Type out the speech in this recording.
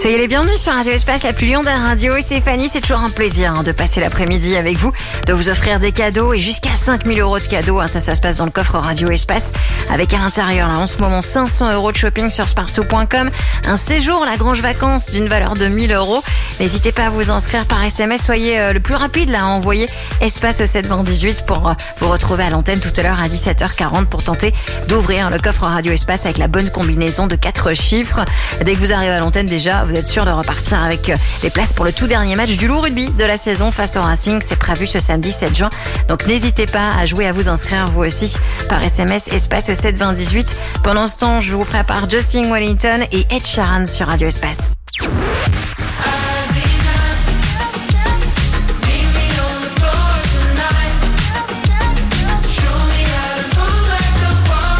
Soyez les bienvenus sur Radio Espace, la plus Lyonnaise radio. Et c'est Fanny, c'est toujours un plaisir de passer l'après-midi avec vous, de vous offrir des cadeaux et jusqu'à 5 000 € de cadeaux. Ça se passe dans le coffre Radio Espace avec à l'intérieur, là, en ce moment, 500 € de shopping sur spartou.com. Un séjour à la Grange Vacances d'une valeur de 1 000 €. N'hésitez pas à vous inscrire par SMS. Soyez le plus rapide là, à envoyer Espace au 7 20 18 pour vous retrouver à l'antenne tout à l'heure à 17h40 pour tenter d'ouvrir le coffre Radio Espace avec la bonne combinaison de 4 chiffres. Dès que vous arrivez à l'antenne, déjà, vous êtes sûr de repartir avec les places pour le tout dernier match du Loup Rugby de la saison face au Racing. C'est prévu ce samedi 7 juin. Donc n'hésitez pas à jouer, à vous inscrire vous aussi par SMS Espace 7 20 18. Pendant ce temps, je vous prépare Justin Wellington et Ed Sheeran sur Radio Espace.